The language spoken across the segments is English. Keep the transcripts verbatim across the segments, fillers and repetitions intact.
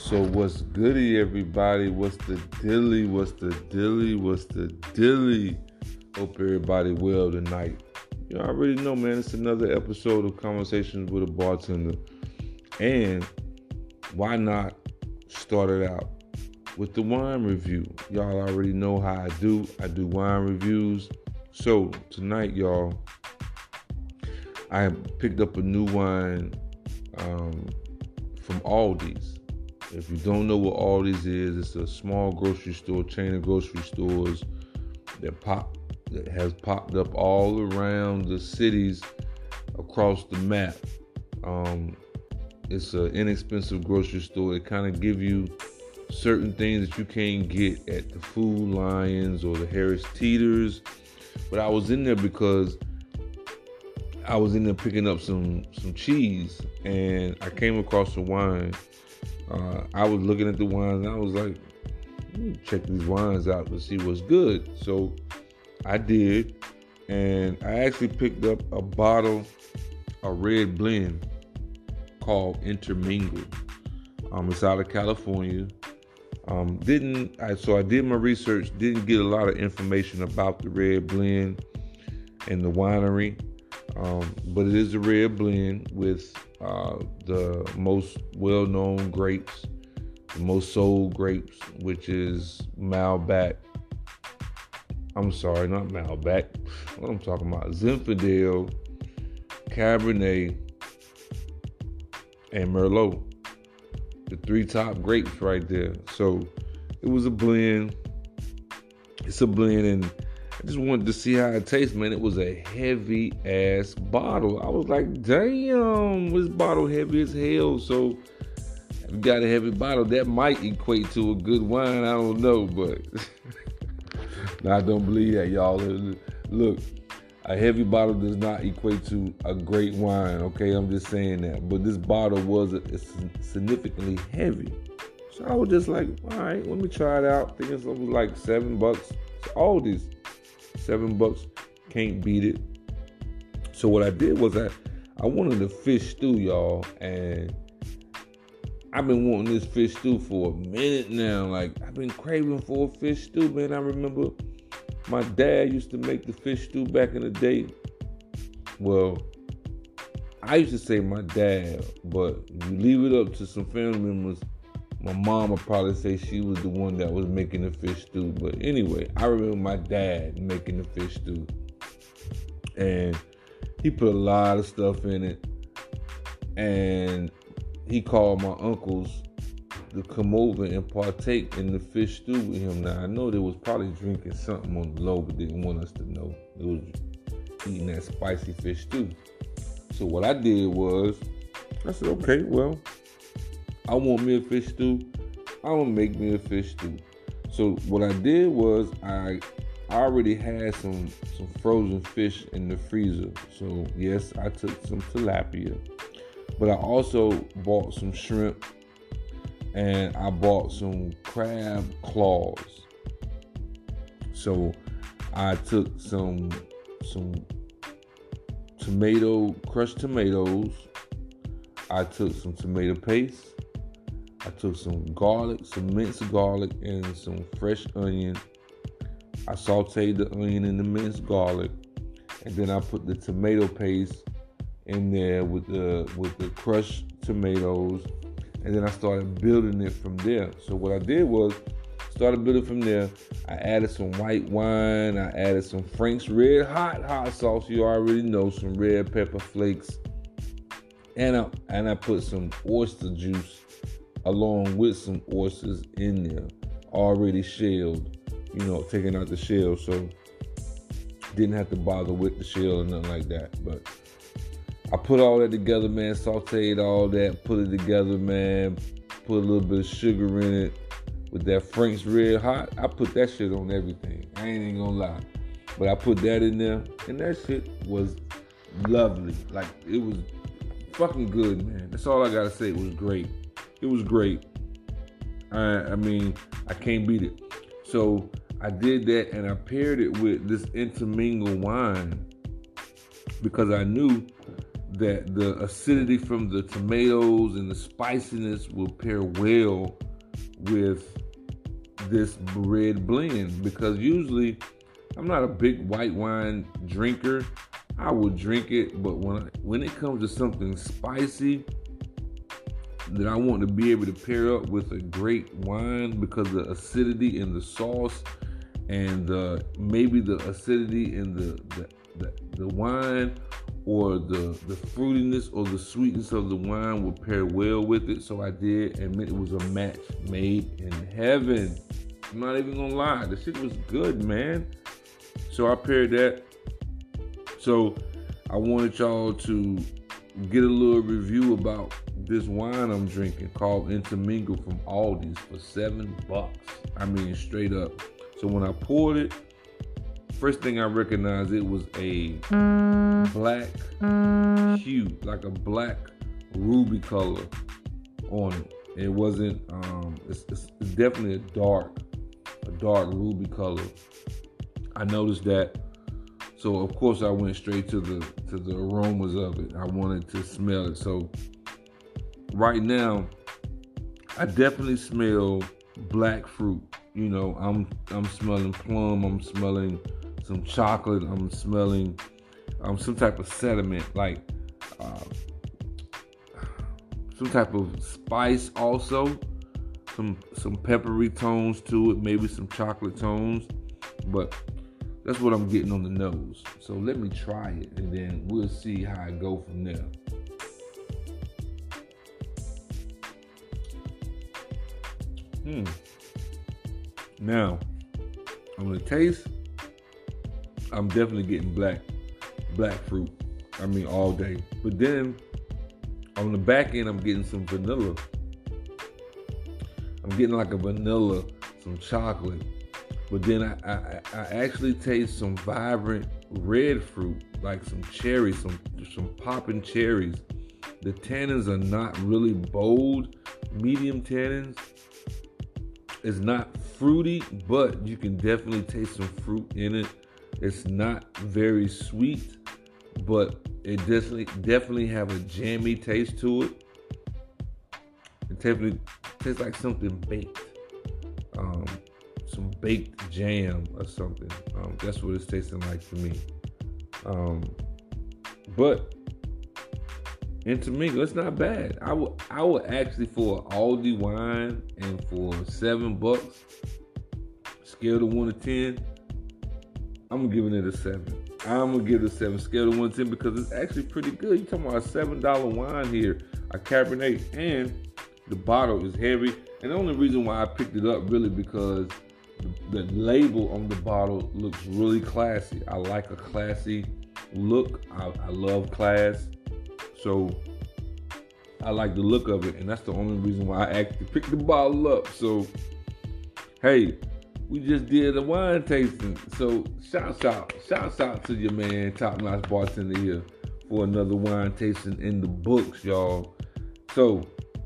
So what's goody, everybody? What's the dilly? What's the dilly? What's the dilly? Hope everybody well tonight. You already know, man. It's another episode of Conversations with a Bartender. And why not start it out with the wine review? Y'all already know how I do. I do wine reviews. So tonight, y'all, I picked up a new wine um, from Aldi's. If you don't know what Aldi's is, it's a small grocery store, chain of grocery stores that pop that has popped up all around the cities across the map. Um, it's an inexpensive grocery store. It kind of give you certain things that you can't get at the Food Lions or the Harris Teeters. But I was in there because I was in there picking up some some cheese, and I came across a wine. Uh, I was looking at the wines, and I was like, let me check these wines out to see what's good. So I did, and I actually picked up a bottle, a red blend called Intermingle. Um, it's out of California. Um, didn't I? So I did my research. Didn't get a lot of information about the red blend and the winery, um, but it is a red blend with uh, the most well-known grapes, the most sold grapes, which is Malbec. I'm sorry, not Malbec. What I'm talking about? Zinfandel, Cabernet, and Merlot. The three top grapes right there. So it was a blend. It's a blend, and I just wanted to see how it tastes, man. It was a heavy ass bottle. I was like, damn, this bottle heavy as hell. So if you got a heavy bottle, that might equate to a good wine. I don't know, but no, I don't believe that, y'all. Look, a heavy bottle does not equate to a great wine, okay? I'm just saying that. But this bottle was a, significantly heavy. So I was just like, all right, let me try it out. Thinking it was like seven bucks. So all these seven bucks, can't beat it. So what I did was I, I wanted a fish stew, y'all. And I've been wanting this fish stew for a minute now. Like, I've been craving for a fish stew, man. I remember my dad used to make the fish stew back in the day. Well, I used to say my dad, but you leave it up to some family members, my mom would probably say she was the one that was making the fish stew. But anyway, I remember my dad making the fish stew. And he put a lot of stuff in it. And he called my uncles to come over and partake in the fish stew with him. Now, I know they was probably drinking something on the low, but didn't want us to know. They was eating that spicy fish stew. So what I did was, I said, okay, well, I want me a fish stew. I'm gonna make me a fish stew. So what I did was, I already had some, some frozen fish in the freezer. So yes, I took some tilapia, but I also bought some shrimp, and I bought some crab claws. So I took some some tomato, crushed tomatoes. I took some tomato paste. I took some garlic, some minced garlic, and some fresh onion. I sauteed the onion and the minced garlic, and then I put the tomato paste in there with the with the crushed tomatoes. And then I started building it from there. So what I did was, started building from there. I added some white wine. I added some Frank's Red Hot hot sauce. You already know, some red pepper flakes. And I, and I put some oyster juice along with some oysters in there, already shelled. You know, taking out the shell. So didn't have to bother with the shell or nothing like that. But I put all that together, man, sauteed all that, put it together, man, put a little bit of sugar in it with that Frank's Red Hot. I put that shit on everything. I ain't even gonna lie. But I put that in there, and that shit was lovely. Like, it was fucking good, man. That's all I gotta say. It was great. It was great. I, I mean, I can't beat it. So I did that, and I paired it with this Intermingle wine because I knew that the acidity from the tomatoes and the spiciness will pair well with this red blend, because usually I'm not a big white wine drinker. I would drink it, but when I, when it comes to something spicy that I want to be able to pair up with a great wine, because the acidity in the sauce and the maybe the acidity in the the, the, the wine, or the, the fruitiness or the sweetness of the wine will pair well with it. So I did, and it was a match made in heaven. I'm not even gonna lie, the shit was good, man. So I paired that. So I wanted y'all to get a little review about this wine I'm drinking called Intermingle from Aldi's for seven bucks. I mean, straight up. So when I poured it, first thing I recognized, it was a black hue, like a black ruby color on it. It wasn't, um, it's, it's, it's definitely a dark, a dark ruby color. I noticed that. So of course I went straight to the to the aromas of it. I wanted to smell it. So right now, I definitely smell black fruit. You know, I'm I'm smelling plum. I'm smelling some chocolate. I'm smelling um, some type of sediment, like uh, some type of spice. Also, some some peppery tones to it. Maybe some chocolate tones, but that's what I'm getting on the nose. So let me try it, and then we'll see how I go from there. Hmm. Now, on the taste, I'm definitely getting black, black fruit. I mean, all day. But then, on the back end, I'm getting some vanilla. I'm getting like a vanilla, some chocolate. But then I, I, I actually taste some vibrant red fruit, like some cherries, some some popping cherries. The tannins are not really bold, medium tannins. It's not fruity, but you can definitely taste some fruit in it. It's not very sweet, but it definitely definitely have a jammy taste to it. It definitely tastes like something baked. Um, some baked jam or something. Um, that's what it's tasting like to me. Um, but Intermingle, it's not bad. I would I would actually, for an Aldi wine and for seven bucks, scale of one to ten, I'm giving it a seven. I'm gonna give it a seven, scale of one to ten, because it's actually pretty good. You're talking about a seven dollar wine here, a Cabernet, and the bottle is heavy. And the only reason why I picked it up really because the, the label on the bottle looks really classy. I like a classy look. I, I love class. So I like the look of it, and that's the only reason why I actually picked the bottle up. So, hey, we just did a wine tasting. So shout out, shout out to your man, Top Notch Bartender here, for another wine tasting in the books, y'all. So,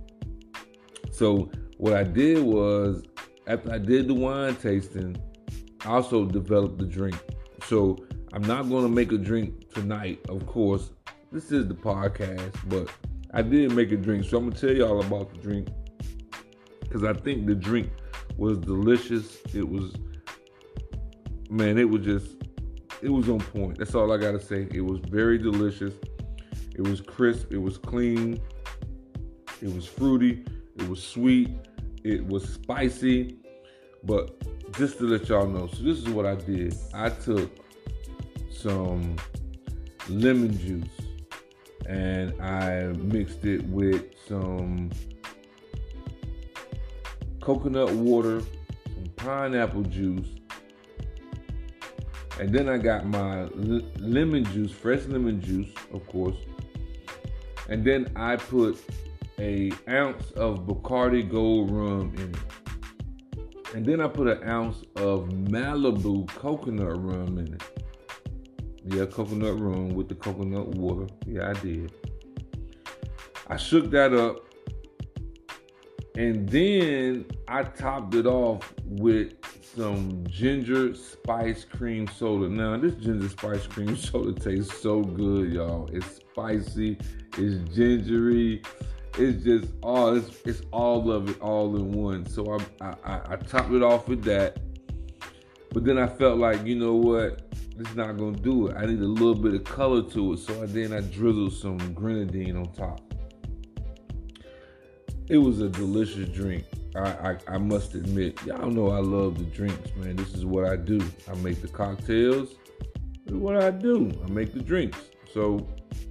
so what I did was, after I did the wine tasting, I also developed the drink. So I'm not going to make a drink tonight, of course. This is the podcast, but I did make a drink. So I'm going to tell y'all about the drink, because I think the drink was delicious. It was, man, it was just, it was on point. That's all I got to say. It was very delicious. It was crisp. It was clean. It was fruity. It was sweet. It was spicy. But just to let y'all know, so this is what I did. I took some lemon juice and I mixed it with some coconut water, some pineapple juice, and then I got my l- lemon juice, fresh lemon juice, of course, and then I put a ounce of Bacardi Gold Rum in it, and then I put an ounce of Malibu coconut rum in it. Yeah, coconut rum with the coconut water. Yeah, I did. I shook that up, and then I topped it off with some ginger spice cream soda. Now, this ginger spice cream soda tastes so good, y'all. It's spicy, it's gingery, it's just all it's, it's all of it all in one. So I, I I topped it off with that, but then I felt like, you know what, this is not gonna do it. I need a little bit of color to it, so I, then I drizzled some grenadine on top. It was a delicious drink. I, I, I must admit, y'all know I love the drinks, man. This is what I do. I make the cocktails. This is what I do. I make the drinks. So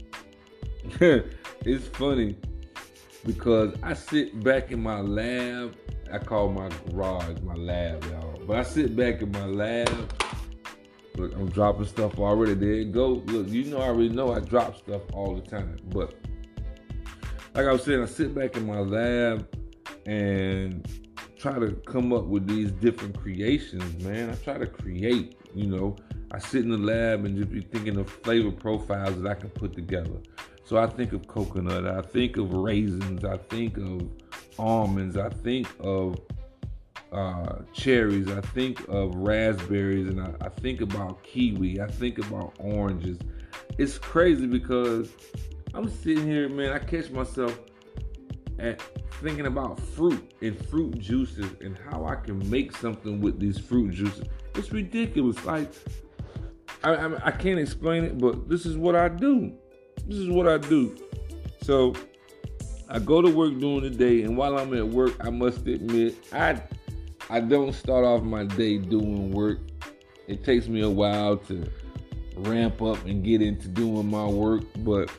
it's funny because I sit back in my lab. I call my garage my lab, y'all. But I sit back in my lab. Look, I'm dropping stuff already. There it go. Look, you know I already know I drop stuff all the time. But like I was saying, I sit back in my lab and try to come up with these different creations, man. I try to create, you know. I sit in the lab and just be thinking of flavor profiles that I can put together. So I think of coconut, I think of raisins, I think of almonds, I think of uh, cherries, I think of raspberries, and I, I think about kiwi, I think about oranges. It's crazy because I'm sitting here, man, I catch myself at thinking about fruit and fruit juices and how I can make something with these fruit juices. It's ridiculous. Like, I, I, I can't explain it, but this is what I do. This is what I do. So I go to work during the day, and while I'm at work, I must admit, I I don't start off my day doing work. It takes me a while to ramp up and get into doing my work, but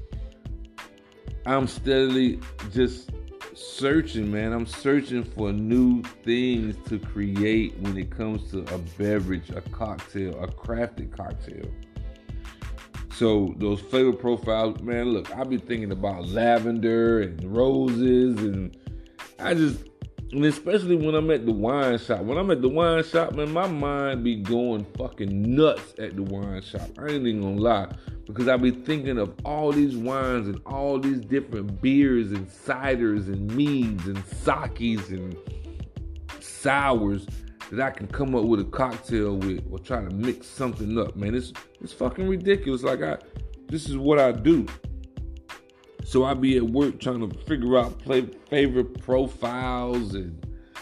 I'm steadily just searching, man. I'm searching for new things to create when it comes to a beverage, a cocktail, a crafted cocktail. So those flavor profiles, man, look, I be thinking about lavender and roses, and I just, and especially when I'm at the wine shop. When I'm at the wine shop, man, my mind be going fucking nuts at the wine shop. I ain't even gonna lie. Because I be thinking of all these wines and all these different beers and ciders and meads and sakes and sours that I can come up with a cocktail with or try to mix something up, man. It's it's fucking ridiculous. Like I, this is what I do. So I be at work trying to figure out play, favorite profiles, and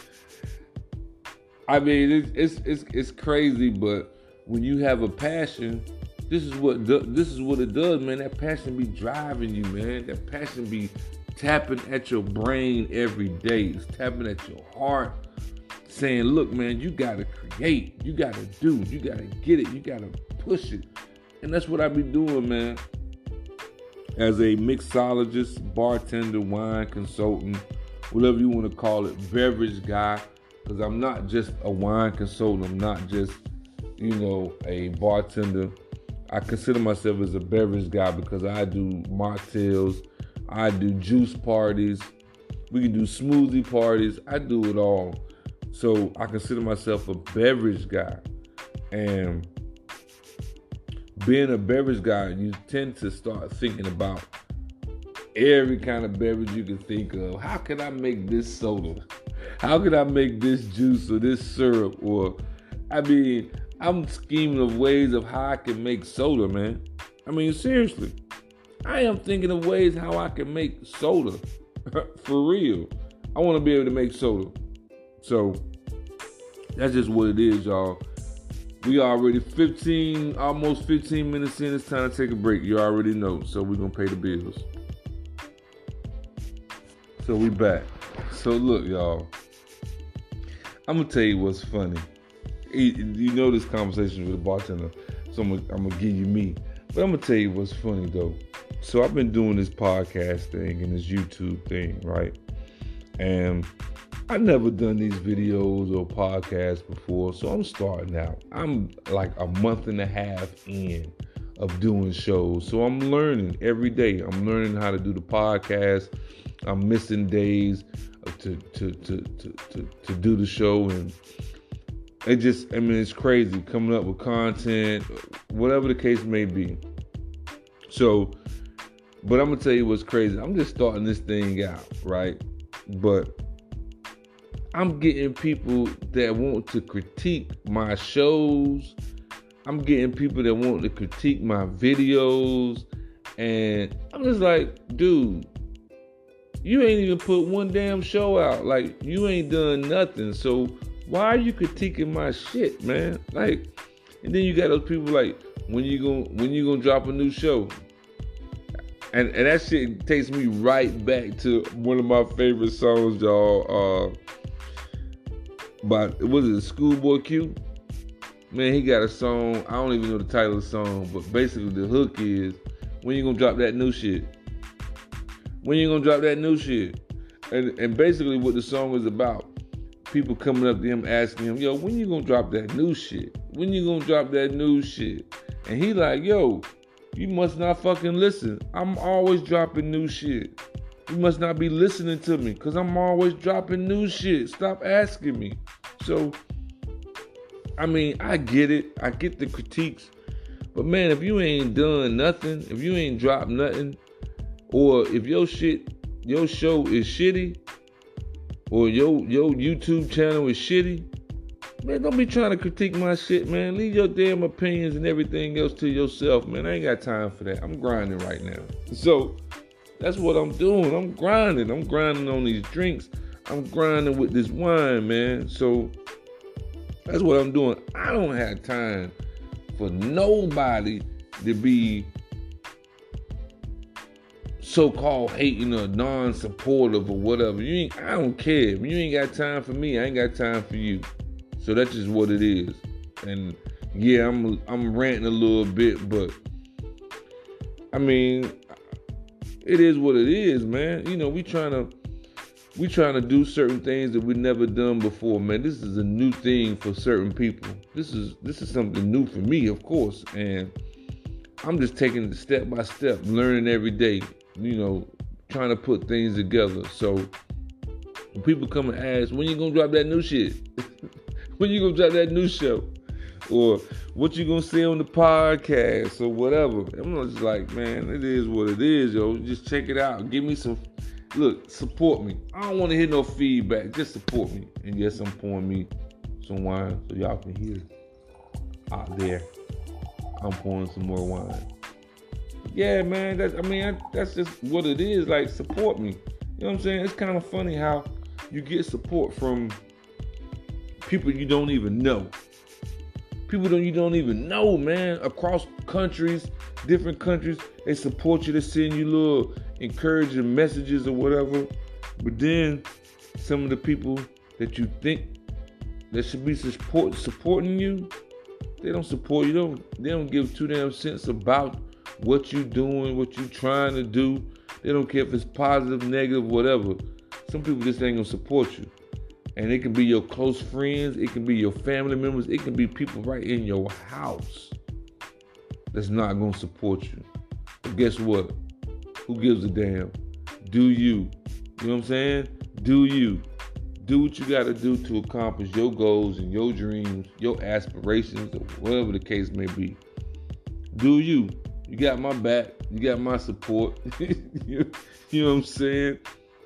I mean it's it's it's, it's crazy. But when you have a passion, This is what this is what it does, man. That passion be driving you, man. That passion be tapping at your brain every day. It's tapping at your heart, saying, look, man, you gotta create. You gotta do. You gotta get it. You gotta push it. And that's what I be doing, man. As a mixologist, bartender, wine consultant, whatever you want to call it, beverage guy, because I'm not just a wine consultant. I'm not just, you know, a bartender. I consider myself as a beverage guy because I do mocktails, I do juice parties, we can do smoothie parties, I do it all. So I consider myself a beverage guy. And being a beverage guy, you tend to start thinking about every kind of beverage you can think of. How can I make this soda? How can I make this juice or this syrup? Or, I mean, I'm scheming of ways of how I can make soda, man. I mean, seriously. I am thinking of ways how I can make soda. For real. I want to be able to make soda. So, that's just what it is, y'all. We already fifteen, almost fifteen minutes in. It's time to take a break. You already know. So, we're going to pay the bills. So, we back. So, look, y'all. I'm going to tell you what's funny. You know this conversation with a bartender, so I'm gonna, I'm gonna give you me. But I'm gonna tell you what's funny though. So I've been doing this podcast thing and this YouTube thing, right? And I've never done these videos or podcasts before, so I'm starting out. I'm like a month and a half in of doing shows, so I'm learning every day. I'm learning how to do the podcast. I'm missing days to to to to to, to do the show, and it just, I mean, it's crazy coming up with content, whatever the case may be. So, but I'm going to tell you what's crazy. I'm just starting this thing out, right? But I'm getting people that want to critique my shows. I'm getting people that want to critique my videos. And I'm just like, dude, you ain't even put one damn show out. Like, you ain't done nothing. So why are you critiquing my shit, man? Like, and then you got those people like, when you gonna when you gonna drop a new show? And and that shit takes me right back to one of my favorite songs, y'all. Uh, But was it Schoolboy Q? Man, he got a song. I don't even know the title of the song, but basically the hook is, when you gonna drop that new shit? When you gonna drop that new shit? And and basically what the song is about, people coming up to him asking him, yo, when you gonna drop that new shit? When you gonna drop that new shit? And he like, yo, you must not fucking listen. I'm always dropping new shit. You must not be listening to me, because I'm always dropping new shit. Stop asking me. So, I mean, I get it. I get the critiques. But man, if you ain't done nothing, if you ain't dropped nothing, or if your shit, your show is shitty, or your, your YouTube channel is shitty, man, don't be trying to critique my shit, man. Leave your damn opinions and everything else to yourself, man. I ain't got time for that. I'm grinding right now. So, that's what I'm doing. I'm grinding. I'm grinding on these drinks. I'm grinding with this wine, man. So that's what I'm doing. I don't have time for nobody to be so-called hating or non-supportive or whatever. You ain't, I don't care. If you ain't got time for me, I ain't got time for you. So that's just what it is. And yeah, I'm I'm ranting a little bit, but I mean, it is what it is, man. You know, we trying to we trying to do certain things that we've never done before, man. This is a new thing for certain people. This is this is something new for me, of course, and I'm just taking it step by step, learning every day. You know, trying to put things together. So when people come and ask, when you gonna drop that new shit? When you gonna drop that new show? Or what you gonna say on the podcast or whatever. I'm just like, man, it is what it is, yo. Just check it out. Give me some, look, support me. I don't want to hear no feedback. Just support me. And yes, I'm pouring me some wine so y'all can hear out there. I'm pouring some more wine. Yeah, man, that's, I mean, I, that's just what it is. Like, support me. You know what I'm saying? It's kind of funny how you get support from people you don't even know. People don't you don't even know, man. Across countries, different countries, they support you. They send you little encouraging messages or whatever. But then some of the people that you think that should be support supporting you, they don't support you. They don't, they don't give two damn cents about what you doing, what you trying to do. They don't care if it's positive, negative, whatever. Some people just ain't gonna support you. And it can be your close friends, it can be your family members, it can be people right in your house that's not going to support you. But guess what? Who gives a damn? Do you. You know what I'm saying? Do you. Do what you got to do to accomplish your goals and your dreams, your aspirations, or whatever the case may be. Do you. You got my back. You got my support. you, you know what I'm saying?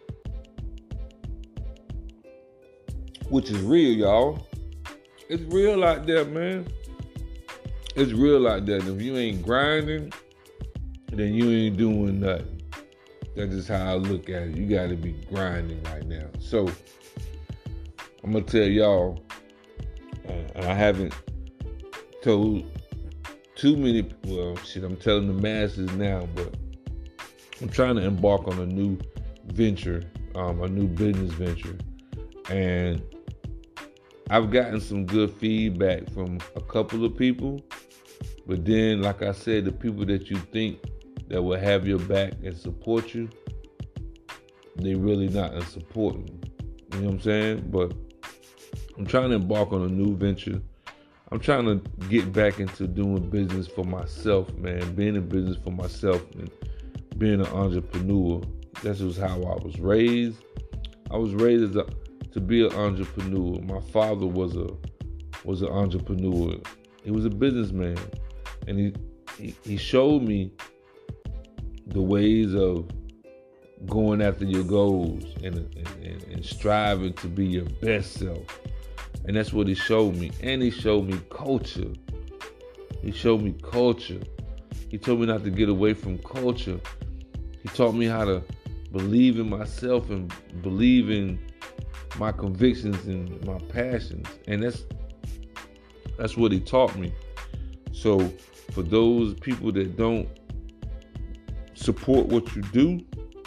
Which is real, y'all. It's real out there, man. It's real out there. And if you ain't grinding, then you ain't doing nothing. That's just how I look at it. You got to be grinding right now. So, I'm going to tell y'all, and I haven't told too many, well, shit, I'm telling the masses now, but I'm trying to embark on a new venture, um, a new business venture. And I've gotten some good feedback from a couple of people, but then, like I said, the people that you think that will have your back and support you, they really not in supporting you. You know what I'm saying? But I'm trying to embark on a new venture. I'm trying to get back into doing business for myself, man. Being in business for myself and being an entrepreneur. That's just how I was raised. I was raised as a to be an entrepreneur. My father was a was an entrepreneur. He was a businessman, and he, he he showed me the ways of going after your goals and, and, and striving to be your best self. And that's what he showed me. And he showed me culture. He showed me culture. He told me not to get away from culture. He taught me how to believe in myself and believe in my convictions and my passions. And that's that's what he taught me. So for those people that don't support what you do,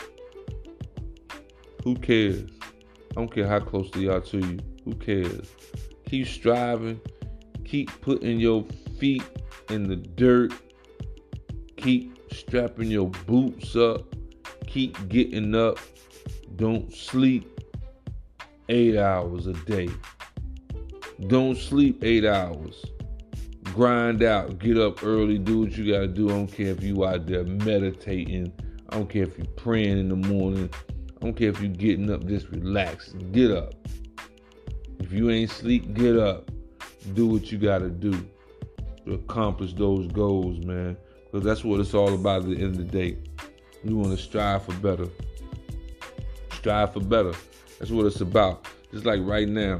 who cares? I don't care how close they are to you. Who cares? Keep striving. Keep putting your feet in the dirt. Keep strapping your boots up. Keep getting up. Don't sleep eight hours a day. Don't sleep eight hours. Grind out. Get up early. Do what you gotta do. I don't care if you out there meditating. I don't care if you're praying in the morning. I don't care if you're getting up. Just relax. Get up. If you ain't sleep, get up. Do what you gotta do to accomplish those goals, man. Because that's what it's all about at the end of the day. You want to strive for better. Strive for better. That's what it's about. Just like right now,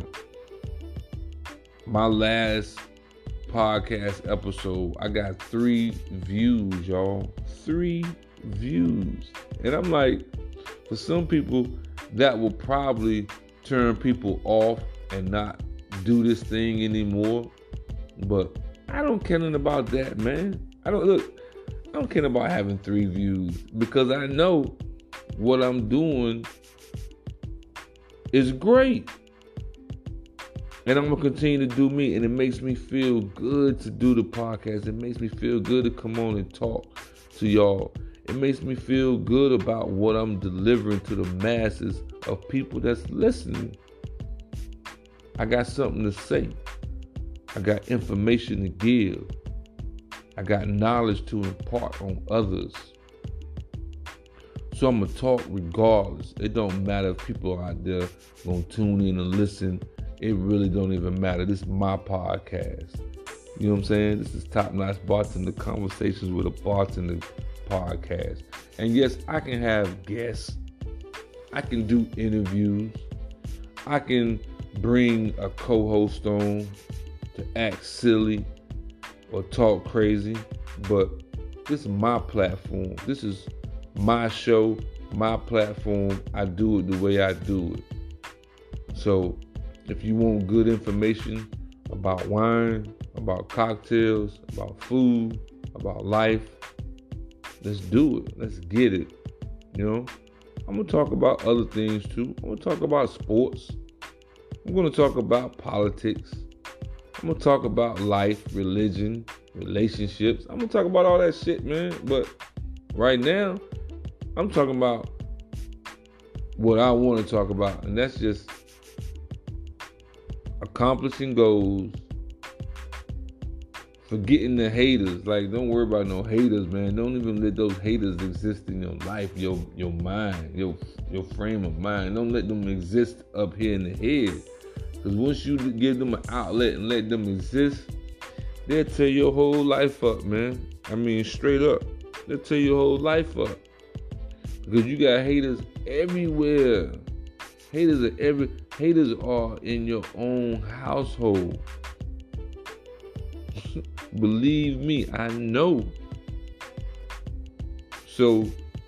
my last podcast episode, I got three views, y'all. Three views. And I'm like, for some people, that will probably turn people off and not do this thing anymore. But I don't care nothing about that, man. I don't look, I don't care about having three views because I know what I'm doing is great. And I'm going to continue to do me. And it makes me feel good to do the podcast. It makes me feel good to come on and talk to y'all. It makes me feel good about what I'm delivering to the masses of people that's listening. I got something to say. I got information to give. I got knowledge to impart on others. So I'm going to talk regardless. It don't matter if people are out there going to tune in and listen. It really don't even matter. This is my podcast. You know what I'm saying? This is Top Notch Bartender Conversations with a Bartender podcast. And yes, I can have guests. I can do interviews. I can bring a co-host on to act silly or talk crazy. But this is my platform. This is my show, my platform. I do it the way I do it. So if you want good information about wine, about cocktails, about food, about life, let's do it. Let's get it. You know, I'm going to talk about other things too. I'm going to talk about sports. I'm going to talk about politics. I'm going to talk about life, religion, relationships. I'm going to talk about all that shit, man. But right now, I'm talking about what I want to talk about. And that's just accomplishing goals, forgetting the haters. Like, don't worry about no haters, man. Don't even let those haters exist in your life, your your mind, your your frame of mind. Don't let them exist up here in the head. Because once you give them an outlet and let them exist, they'll tear your whole life up, man. I mean, straight up. They'll tear your whole life up. Because you got haters everywhere. Haters are every haters are in your own household. Believe me, I know. So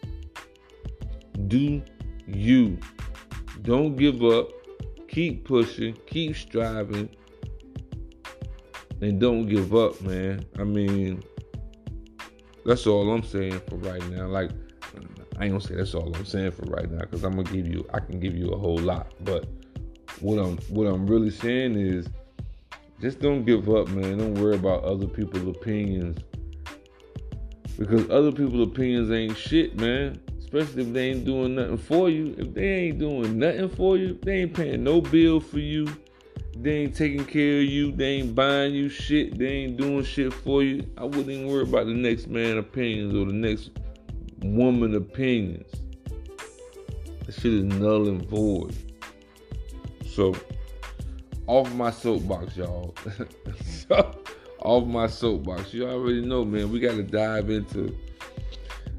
do you. Don't give up. Keep pushing. Keep striving. And don't give up, man. I mean, that's all I'm saying for right now. Like, I ain't gonna say that's all I'm saying for right now, because I'm gonna give you, I can give you a whole lot. But what I'm what I'm really saying is, just don't give up, man. Don't worry about other people's opinions, because other people's opinions ain't shit, man. Especially if they ain't doing nothing for you. If they ain't doing nothing for you, they ain't paying no bill for you. They ain't taking care of you. They ain't buying you shit. They ain't doing shit for you. I wouldn't even worry about the next man's opinions or the next woman opinions. That shit is null and void. So, off my soapbox, y'all. Off my soapbox. You already know, man. We got to dive into.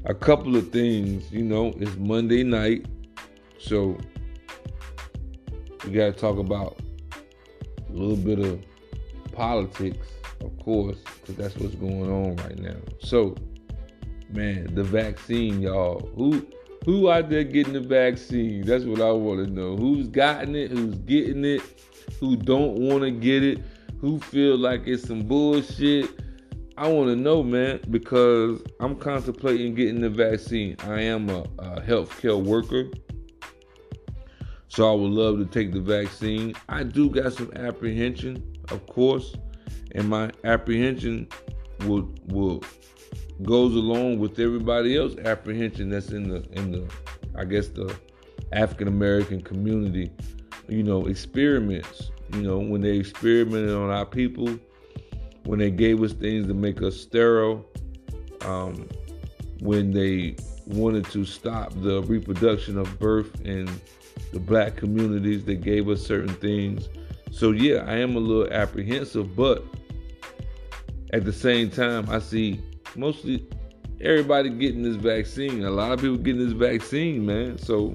a couple of things, you know, it's Monday night, so we got to talk about a little bit of politics, of course, because that's what's going on right now. So, man, the vaccine, y'all. Who who out there getting the vaccine? That's what I want to know. Who's gotten it? Who's getting it? Who don't want to get it? Who feel like it's some bullshit? I want to know, man, because I'm contemplating getting the vaccine. I am a, a healthcare worker, so I would love to take the vaccine. I do got some apprehension, of course, and my apprehension will will goes along with everybody else's apprehension that's in the in the I guess the African American community. You know, experiments. You know, when they experimented on our people, when they gave us things to make us sterile, um, when they wanted to stop the reproduction of birth in the black communities, they gave us certain things. So yeah, I am a little apprehensive, but at the same time, I see mostly everybody getting this vaccine. A lot of people getting this vaccine, man. So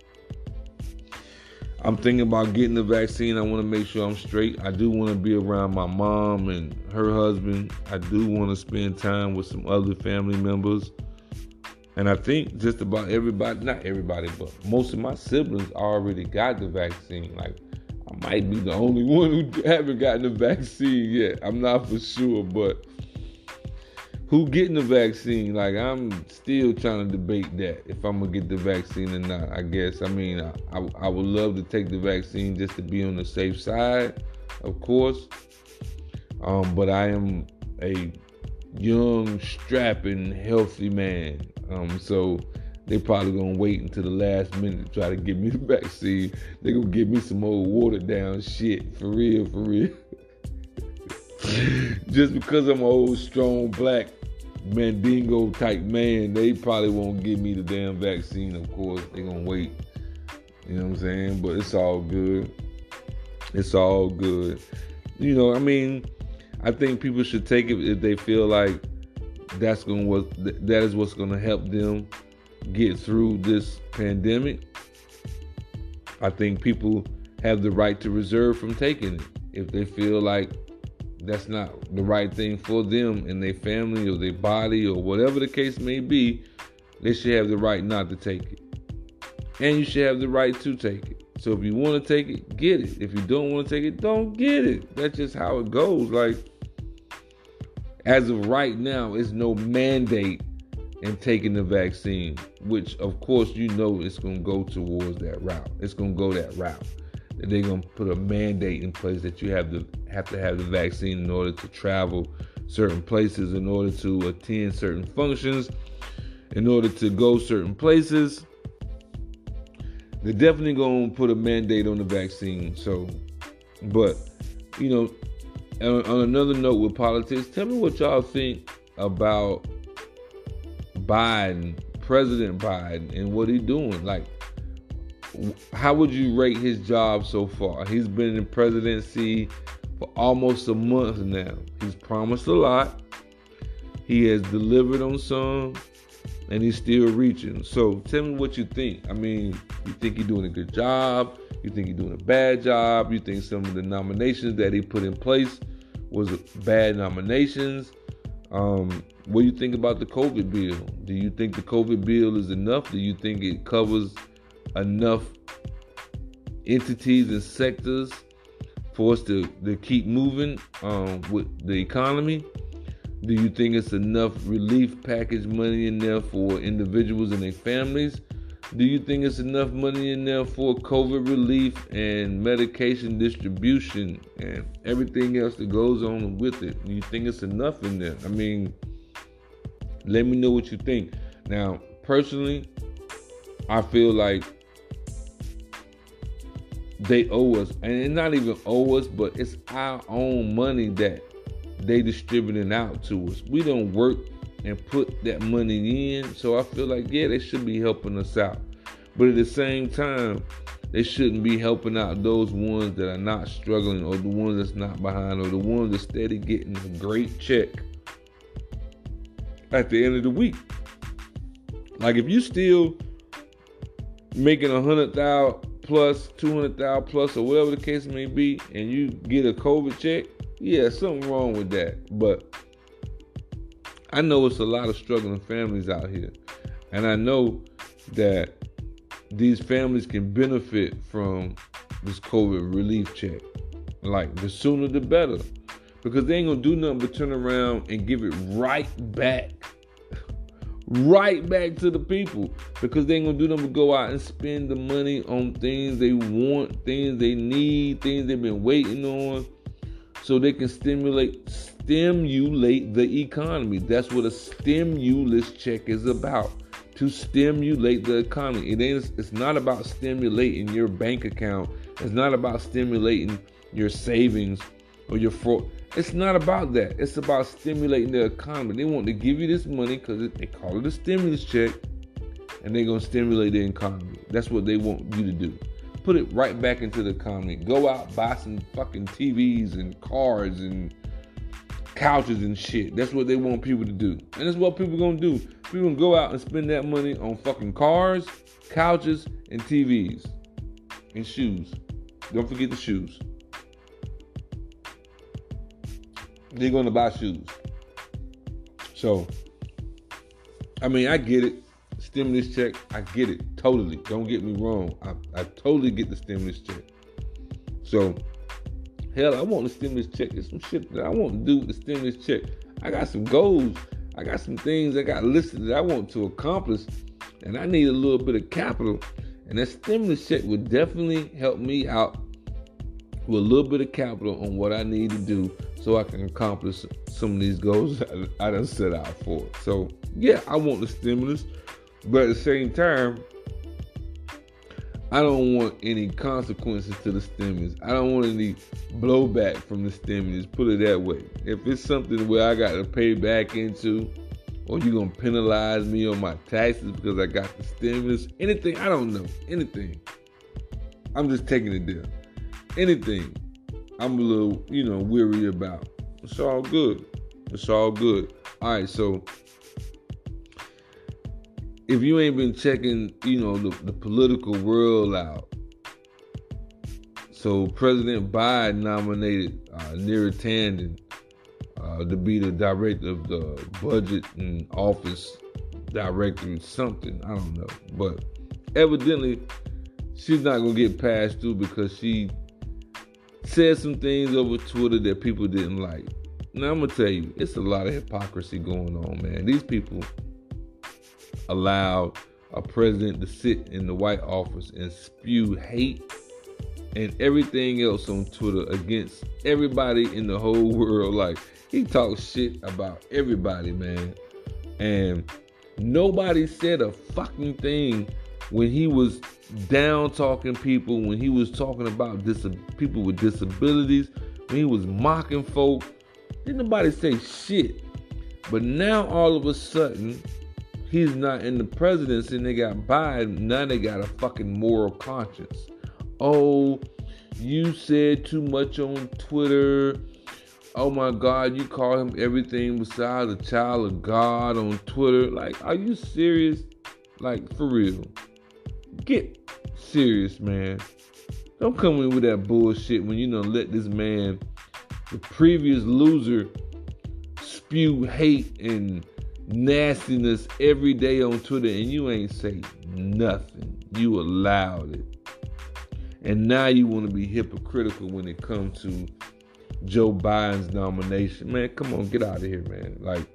I'm thinking about getting the vaccine. I want to make sure I'm straight. I do want to be around my mom and her husband. I do want to spend time with some other family members. And I think just about everybody, not everybody, but most of my siblings already got the vaccine. Like, I might be the only one who haven't gotten the vaccine yet. I'm not for sure, but who getting the vaccine? Like, I'm still trying to debate that, if I'm going to get the vaccine or not, I guess. I mean, I, I, I would love to take the vaccine just to be on the safe side, of course. Um, but I am a young, strapping, healthy man. Um, so they probably going to wait until the last minute to try to give me the vaccine. They're going to give me some old watered down shit, for real, for real. Just because I'm an old, strong, black, Mandingo type man, they probably won't give me the damn vaccine, of course. They're going to wait. You know what I'm saying? But it's all good. It's all good. You know, I mean, I think people should take it if they feel like that's going to that is what's going to help them get through this pandemic. I think people have the right to reserve from taking it if they feel like that's not the right thing for them and their family or their body or whatever the case may be. They should have the right not to take it. And you should have the right to take it. So if you want to take it, get it. If you don't want to take it, don't get it. That's just how it goes. Like, as of right now, it's no mandate in taking the vaccine, which of course you know it's going to go towards that route. It's going to go that route. They're going to put a mandate in place that you have to have to have the vaccine in order to travel certain places, in order to attend certain functions, in order to go certain places. They're definitely going to put a mandate on the vaccine. So, but, you know, on, on another note with politics, tell me what y'all think about Biden, President Biden, and what he's doing. Like, how would you rate his job so far? He's been in the presidency for almost a month now. He's promised a lot. He has delivered on some, and he's still reaching. So tell me what you think. I mean, you think he's doing a good job? You think he's doing a bad job? You think some of the nominations that he put in place was bad nominations? Um, what do you think about the COVID bill? Do you think the COVID bill is enough? Do you think it covers enough entities and sectors for us to, to keep moving um, with the economy? Do you think it's enough relief package money in there for individuals and their families? Do you think it's enough money in there for COVID relief and medication distribution and everything else that goes on with it? Do you think it's enough in there? I mean, let me know what you think. Now, personally, I feel like they owe us, and it's not even owe us, but it's our own money that they distributing out to us. We don't work and put that money in, so I feel like, yeah, they should be helping us out. But at the same time, they shouldn't be helping out those ones that are not struggling, or the ones that's not behind, or the ones that steady getting a great check at the end of the week. Like if you still making a hundred thousand plus, two hundred thousand plus, or whatever the case may be, and you get a COVID check, yeah, something wrong with that. But I know it's a lot of struggling families out here, and I know that these families can benefit from this COVID relief check. Like the sooner the better, because they ain't gonna do nothing but turn around and give it right back. Right back to the people, because they ain't gonna do nothing but go out and spend the money on things they want, things they need, things they've been waiting on, so they can stimulate stimulate the economy. That's what a stimulus check is about, to stimulate the economy. It ain't. It's not about stimulating your bank account. It's not about stimulating your savings or your fraud. It's not about that. It's about stimulating the economy. They want to give you this money because they call it a stimulus check, and they're going to stimulate the economy. That's what they want you to do. Put it right back into the economy. Go out, buy some fucking T Vs and cars and couches and shit. That's what they want people to do. And that's what people going to do. People going to go out and spend that money on fucking cars, couches, and T Vs. And shoes. Don't forget the shoes. They're going to buy shoes. So, I mean, I get it. Stimulus check, I get it. Totally. Don't get me wrong. I, I totally get the stimulus check. So, hell, I want the stimulus check. There's some shit that I want to do with the stimulus check. I got some goals. I got some things I got listed that I want to accomplish. And I need a little bit of capital. And that stimulus check would definitely help me out with a little bit of capital on what I need to do, so I can accomplish some of these goals I done set out for. So, yeah, I want the stimulus. But at the same time, I don't want any consequences to the stimulus. I don't want any blowback from the stimulus, put it that way. If it's something where I got to pay back into, or you're going to penalize me on my taxes because I got the stimulus, anything, I don't know, anything. I'm just taking it there. Anything I'm a little, you know, weary about. It's all good. It's all good. All right, so if you ain't been checking, you know, the, the political world out, so President Biden nominated uh, Neera Tanden uh, to be the director of the budget and office director, something, I don't know. But evidently, she's not going to get passed through because she said some things over Twitter that people didn't like. Now, I'm going to tell you, it's a lot of hypocrisy going on, man. These people allowed a president to sit in the White Office and spew hate and everything else on Twitter against everybody in the whole world. Like, he talks shit about everybody, man. And nobody said a fucking thing when he was down talking people, when he was talking about dis- people with disabilities, when he was mocking folk. Didn't nobody say shit. But now all of a sudden, he's not in the presidency and they got Biden. Now they got a fucking moral conscience. Oh, you said too much on Twitter. Oh my God, you call him everything besides a child of God on Twitter. Like, are you serious? Like, for real. Get serious, man. Don't come in with that bullshit when you done let this man, the previous loser, spew hate and nastiness every day on Twitter and you ain't say nothing. You allowed it. And now you want to be hypocritical when it comes to Joe Biden's nomination. Man, come on, get out of here, man. Like,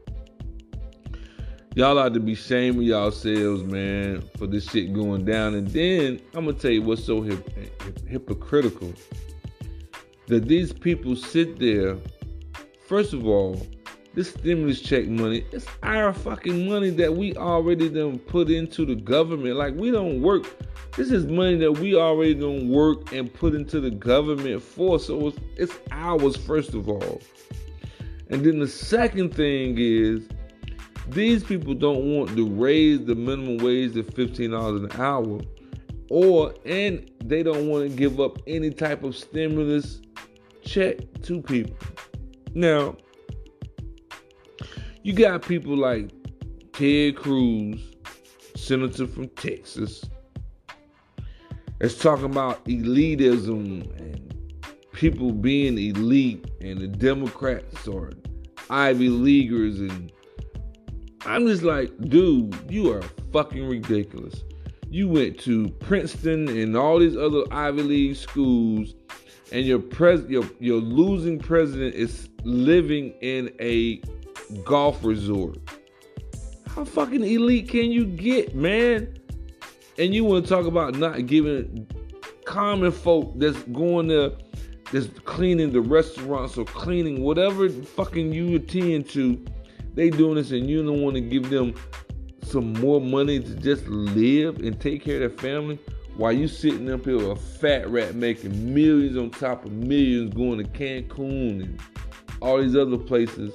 y'all ought to be shaming yourselves, man, for this shit going down. And then, I'm going to tell you what's so hip- hip- hypocritical. That these people sit there, first of all, this stimulus check money, it's our fucking money that we already done put into the government. Like, we don't work. This is money that we already done work and put into the government for. So it's, it's ours, first of all. And then the second thing is, these people don't want to raise the minimum wage to fifteen dollars an hour, or, and they don't want to give up any type of stimulus check to people. Now, you got people like Ted Cruz senator from Texas, that's talking about elitism and people being elite, and the Democrats are Ivy Leaguers, and I'm just like, dude, you are fucking ridiculous. You went to Princeton and all these other Ivy League schools, and your pres your your losing president is living in a golf resort. How fucking elite can you get, man? And you want to talk about not giving common folk that's going to, that's cleaning the restaurants or cleaning whatever fucking you attend to, they doing this, and you don't want to give them some more money to just live and take care of their family while you sitting up here with a fat rat making millions on top of millions, going to Cancun and all these other places.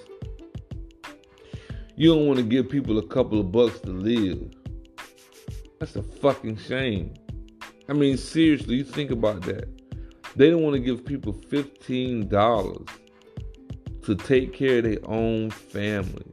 You don't want to give people a couple of bucks to live. That's a fucking shame. I mean, seriously, you think about that. They don't want to give people fifteen dollars to take care of their own families.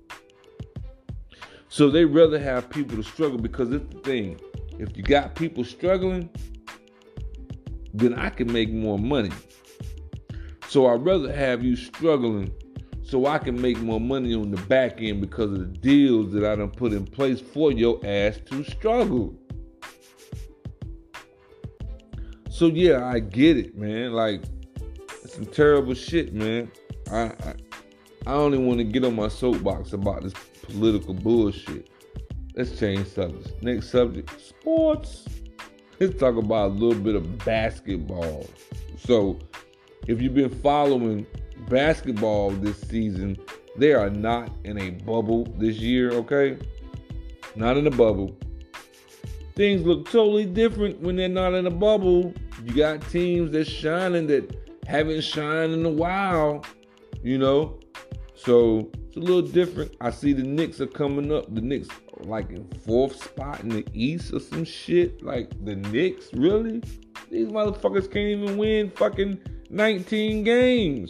So they rather have people to struggle, because it's the thing. If you got people struggling, then I can make more money. So I'd rather have you struggling so I can make more money on the back end because of the deals that I done put in place for your ass to struggle. So yeah, I get it, man. Like, it's some terrible shit, man. I I, I don't even want to get on my soapbox about this political bullshit. Let's change subjects. Next subject, sports. Let's talk about a little bit of basketball. So, if you've been following basketball this season, they are not in a bubble this year, okay? Not in a bubble. Things look totally different when they're not in a bubble. You got teams that's shining that haven't shined in a while, you know? So, it's a little different. I see the Knicks are coming up. The Knicks are like in fourth spot in the East or some shit. Like, the Knicks? Really? These motherfuckers can't even win fucking nineteen games.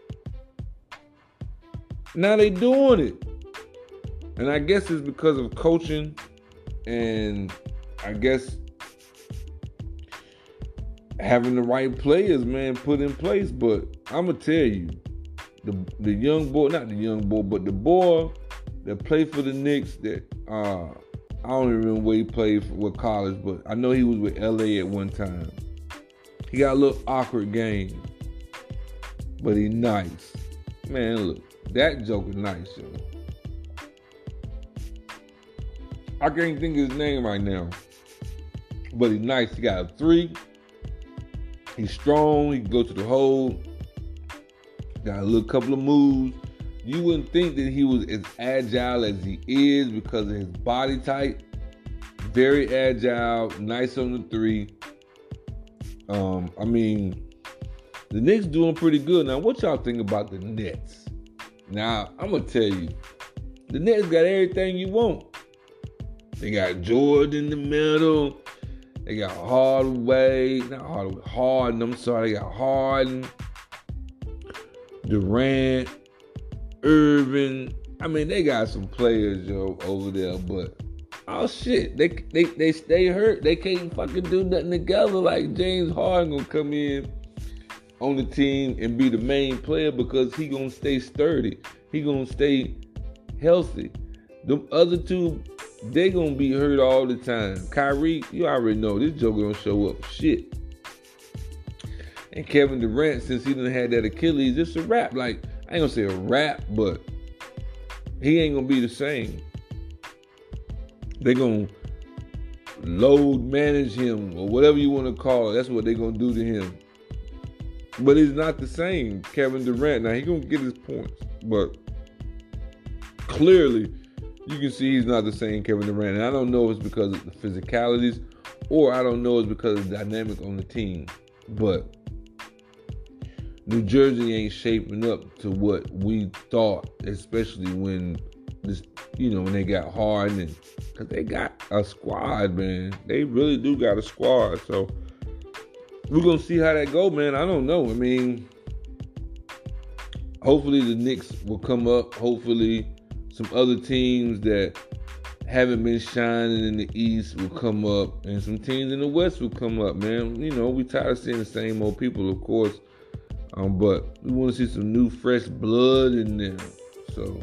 Now they doing it. And I guess it's because of coaching, and I guess having the right players, man, put in place. But I'm going to tell you, the the young boy, not the young boy, but the boy that played for the Knicks, that uh, I don't even remember where he played for what college, but I know he was with L A at one time. He got a little awkward game, but he nice. Man, look, that joker nice, yo. I can't think of his name right now, but he's nice. He got a three. He's strong. He can go to the hole. Got a little couple of moves. You wouldn't think that he was as agile as he is because of his body type. Very agile, nice on the three. Um, I mean, the Knicks doing pretty good. Now, what y'all think about the Nets? Now, I'm going to tell you, the Nets got everything you want. They got Jordan in the middle. They got Hardaway. Not Hardaway, Harden. I'm sorry. They got Harden, Durant, Irvin. I mean, they got some players, yo, over there, but oh shit, they they they stay hurt. They can't fucking do nothing together. Like James Harden gonna come in on the team and be the main player because he gonna stay sturdy. He gonna stay healthy. Them other two, they gonna be hurt all the time. Kyrie, you already know this joker gonna show up. Shit. And Kevin Durant, since he done had that Achilles, it's a wrap. Like, I ain't gonna say a wrap, but he ain't gonna be the same. They gonna load manage him or whatever you want to call it. That's what they gonna do to him. But it's not the same. Kevin Durant, now he gonna get his points, but clearly you can see he's not the same Kevin Durant. And I don't know if it's because of the physicalities, or I don't know if it's because of the dynamic on the team. But New Jersey ain't shaping up to what we thought, especially when this, you know, when they got Harden, and because they got a squad, man. They really do got a squad. So we're gonna see how that go, man. I don't know. I mean, hopefully the Knicks will come up. Hopefully some other teams that haven't been shining in the East will come up, and some teams in the West will come up, man. You know, we tired of seeing the same old people, of course, um, but we want to see some new, fresh blood in there. So,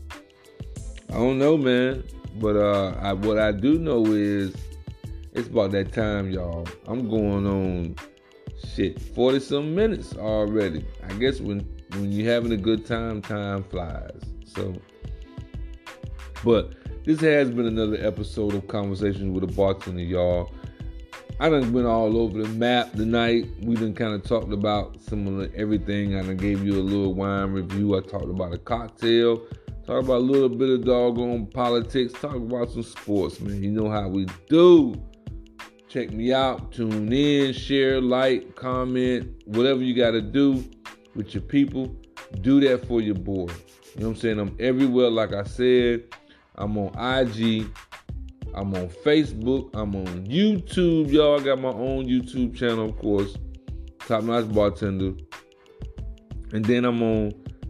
I don't know, man, but uh, I, what I do know is it's about that time, y'all. I'm going on, shit, forty-some minutes already. I guess when, when you're having a good time, time flies. So, but this has been another episode of Conversations with a Bartender, y'all. I done been all over the map tonight. We done kind of talked about some of the, everything. I done gave you a little wine review. I talked about a cocktail. Talked about a little bit of doggone politics. Talked about some sports, man. You know how we do. Check me out. Tune in. Share, like, comment. Whatever you got to do with your people. Do that for your boy. You know what I'm saying? I'm everywhere, like I said. I'm on I G. I'm on Facebook. I'm on YouTube, y'all. I got my own YouTube channel, of course. Top Notch Bartender. And then I'm on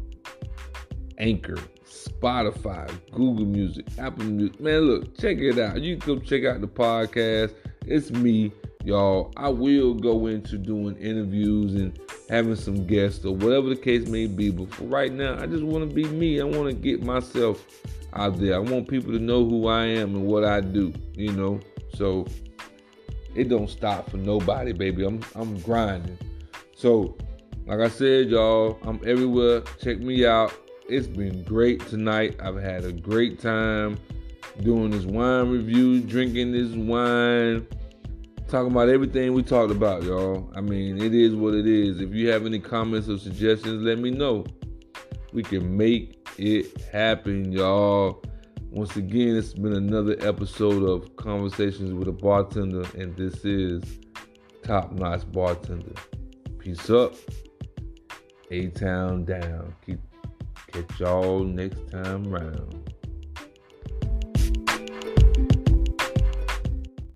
Anchor, Spotify, Google Music, Apple Music. Man, look, check it out. You can come check out the podcast. It's me, y'all. I will go into doing interviews and having some guests or whatever the case may be. But for right now, I just want to be me. I want to get myself out there. I want people to know who I am and what I do, you know. So it don't stop for nobody, baby. I'm I'm grinding. So, like I said, y'all, I'm everywhere. Check me out. It's been great tonight. I've had a great time doing this wine review, drinking this wine, talking about everything we talked about, y'all. I mean, it is what it is. If you have any comments or suggestions, let me know. We can make it happen, y'all. Once again, it's been another episode of Conversations with a Bartender, and this is Top Notch Bartender. Peace up. A-Town down. Keep catch y'all next time round.